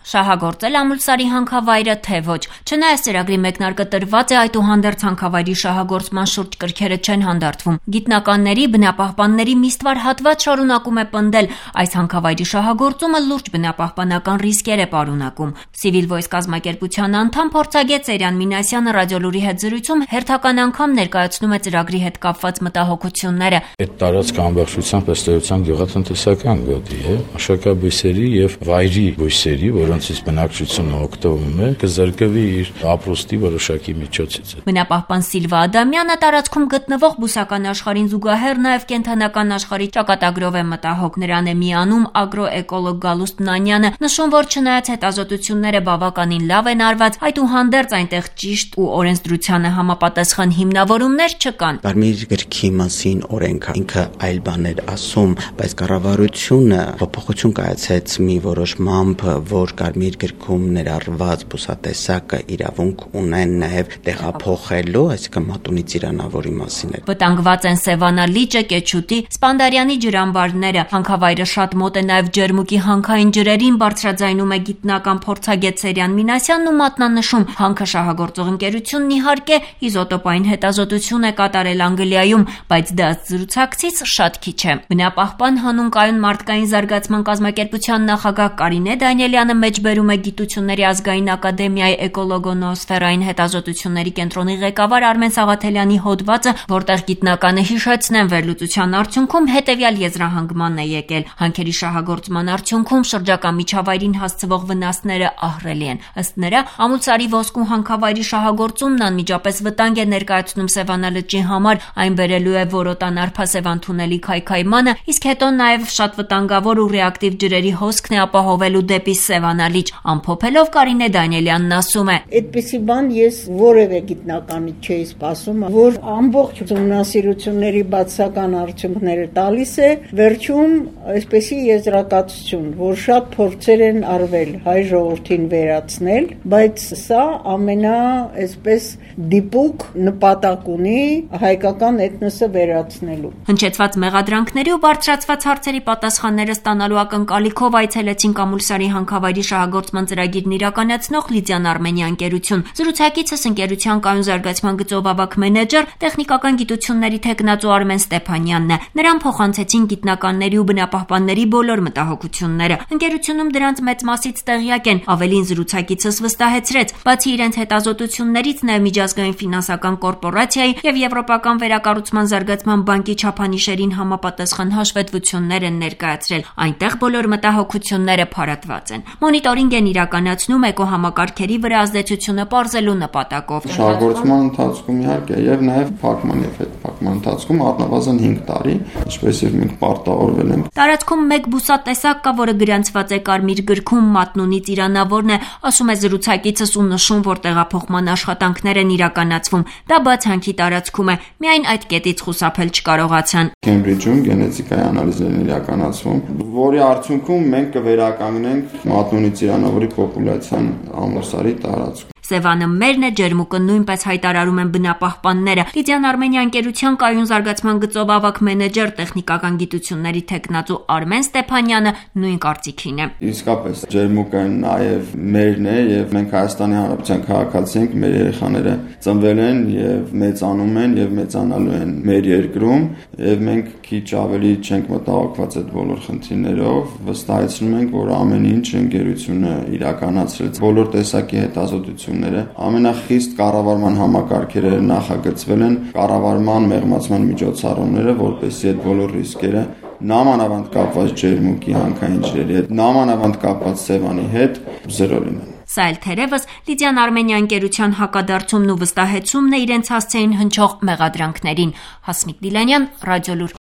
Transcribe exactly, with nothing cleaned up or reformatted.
շահագործել Ամուլսարի հանքավայրը, թե ոչ։ Չնայած ծրագրի մեկնարկը տրված է, այդուհանդերձ հանքավայրի շահագործման շուրջ կրքերը չեն հանդարտվում։ Գիտնականների, բնապահպանների մի ստվար հատված շարունակում է պնդել, այս հանքավայրի շահագործումը լուրջ բնապահպանական ռիսկեր է պարունակում։ Civil Voice կազմակերպության անդամ փորձագետ Սերյան Մինասյանը ռադիոլուրի հետ զրույցում հերթական անգամ ներկայացնում է ծրագրի հետ կապված մտահոգությունները։ Այդ տարածքը ամբողջությամբ ըստ էության գյուղատնտեսական գոտի է, մշակաբույսերի եւ վայրի բույսերի, որոնցից բնակչությունը օգտվում է, կզրկվի իր ապրոստի որոշակի միջոցից։ Բնապահպան Սիլվա Ադամյանը տարածքում գտնվող բուսական աշխարհին զուգահեռ նաեւ կենթանական աշխարհի ճակատագրով է մտահոգ։ Նրան է միանում ագրոէկոլոգ Գալուստ Նանյանը, նշում, որ չնայած հետազոտությունները բավականին լավ են արված, այդուհանդերձ այնտեղ ճիշտ ու օրենսդրությանը համապատասխան հիմնավորումներ չկան։ Կարմիր գրքի մասին օրենքը ինքը այլ բաներ ասում, բայց կառավարությունը փոփոխություն կայացեց մի որոշմամբ, որ Կարմիր գրքում ներառված բուսատեսակը իրավունք ունեն նաև տեղափոխելու, այսինքն մատունի ծիրանավորի մասին է։ Վտանգված են Սևանա լիճը, Կեչուտի, Սպանդարյանի ջրամբարները։ Հանքավայրը շատ մոտ է նաև Ջերմուկի հանքային ջրերին, բարձրաձայնում է գիտնական փորձագետ Սերյան Մինասյանն ու մատնանշում, հանքը շահագործող ընկերությունն իհարկե իզոտոպային հետազոտություն է կատարել Անգլիայում, բայց դա զրուցակցից շատ քիչ է։ Բնապահպան հանուն կայուն մարդկային զարգացման կազմակերպության նախագահ Կարինե Դանիելյանը մեջբերում է Գիտությունների ազգային ակադեմիայի էկոլոգոնոսֆերային հետազոտությունների կենտրոնի ղեկավար Արմեն Սաղաթելյանի հոդվածը, որտեղ գիտնականը հիշեցնեն վերլուծության արդյունքում հետևյալ եզրահանգմանն է եկել. հանքերի շահագործման արդյունքում շրջակա միջավայրին հասցվող վնասները ահռելի են։ Ըստ նրա, Ամուլսարի ոսկու հանքավայրի շահագործումն անմիջապես վտանգ է ներկայացնում Սևանա լճի համար, այն բերելու է Որոտան Արփասևան թունելի քայքայմանը, իսկ հետո նաև շատ վտանգավոր ու ռեակտիվ ջրերի հոսքն է ապահովելու դեպի Սևանա լիճ։ Ամփոփելով Կարինե Դանիելյանն ասում է. Այդպիսի բան ես որևէ գիտնականի չէի սպասում, որ ամբողջ ուսումնասիրությունների բացական արդյունքները տալիս է, վերջում այսպեսի եզրակացություն, որ շատ փորձեր են արվել հայ ժողովրդին վերացնել, բայց սա ամենա այսպես դիպուկ նպատակ ունի հայկական էթնոսը վերացնելու։ Հնչեցված մեղադրանքների ու բարձրացված հարցերի պատասխանները ստանալու ակնկալիքով այցելեցին Ամուլսարի հանքավայրի շահագործման ծրագիրն իրականացնող Լիդիան Արմենիա ընկերություն։ Զրուցակիցս ընկերության կայուն զարգացման գծով ավագ մենեջեր, տեխնիկական գիտությունների թեկնածու Արմեն Ստեփանյանն է։ Նրան փոխանցեցին գիտնականների ու բնապահպանների բոլոր մտահոգությունները։ Ընկերությունում դրանց մեծ մասից տեղյակ են, ավելին զրուցակիցս վստահեցրեց, բացի իրենց հետազոտություններից նաև միջազգային ֆինանսական կորպորացիայի եւ Եվրոպական վերակառուցման զարգացման բանկի չափանիշերին համապատասխան հաշվետվություններ են ներկայացրել։ Այնտեղ բոլոր մտահոգությունները փարատված են։ Մոնիտորինգ են իրականացնում էկոհամակարգերի վրա ազդեցությունը պարզելու նպատակով։ Շահագործման ընթացքում իհարկե եւ նաեւ փակման եւ հետփակման ընթացքում առնվազն հինգ տարի, ինչպես եւ մենք պարտավորվել ենք։ Տարածքում մեկ բուսատեսակ կա, որը գրանցված է Կարմիր գրքում, մատնունի ծիրանավորն է, ասում է զրուցակիցս ու նշում, որ տեղափոխման աշխատանքներ են իրականացվում։ Դա բաց հանքի տարածքում է, միայն այդ կետից խուսափել չկարողացան։ Քեմբրիջում գենետիկայի անալիզներ են իրականացվում, որի արդյունքում մենք կվերականգնենք մատնունի ծիրանավորի պոպուլյացիան Ամուլսարի տարածքում։ Սևանը մերն է, Ջերմուկը նույնպես հայտարարում են բնապահպանները։ Լիդիան Արմենիա ընկերության կայուն զարգացման գծով ավագ մենեջեր, տեխնիկական գիտությունների թեկնածու Արմեն Ստեփանյանը նույն կարծիքին է։ Իսկապես Ջերմուկը նաև մերն է եւ մենք Հայաստանի Հանրապետության քաղաքացի ենք, մեր երեխաները ծնվել են եւ մեծանում են եւ մեծանալու են մեր երկրում եւ մենք քիչ ավելի չենք մտահոգված այդ բոլոր խնդիրներով, վստահեցնում ենք, որ ամեն ինչ ընկերությունը իրականացրեց բոլոր տեսակի հետազոտություն ամենախիստ կառավարման համակարգերը նախագծվել են կառավարման մեղմացման միջոցառումները, որպեսզի այդ բոլոր ռիսկերը նամանավանդ կապված Ջերմուկի հանքային ջրերի հետ, նամանավանդ կապված Սևանի հետ զրո լինեն։ Սա էլ թերևս Լիդիան Արմենիա ընկերության հակադարձումն ու վստահեցումն է իրենց հասցեին հնչող մեղադրանքներին։ Հասմիկ Դիլանյան, Ռադիոլուր։